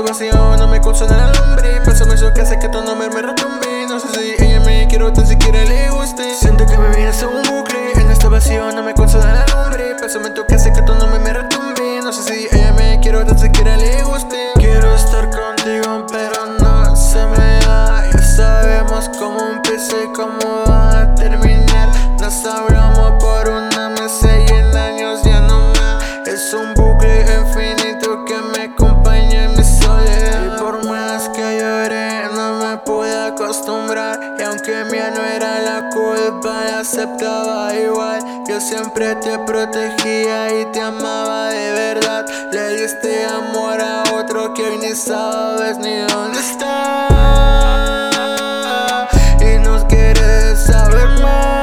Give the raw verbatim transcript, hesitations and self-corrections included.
este vacío no me consuela el hambre. Pásame eso que hace que tu nombre me retumbe. No sé si ella me quiere tan siquiera le guste. Siento que mi vida es un bucle. En este vacío no me consuela el hambre. Pásame tú que hace que tu nombre me retumbe. No sé si ella me quiere tan siquiera le guste. Quiero estar contigo pero no se me da. Ya sabemos cómo empezó y cómo va a terminar. Nos hablamos por una mesa y en años ya no más. Es un bucle infinito que me acompaña en mi soledad. Y por más que lloré no me pude acostumbrar. Y aunque mía no era la culpa, la aceptaba igual. Yo siempre te protegía y te amaba de verdad. Le diste amor a otro que hoy ni sabes ni dónde está. Y no quieres saber más.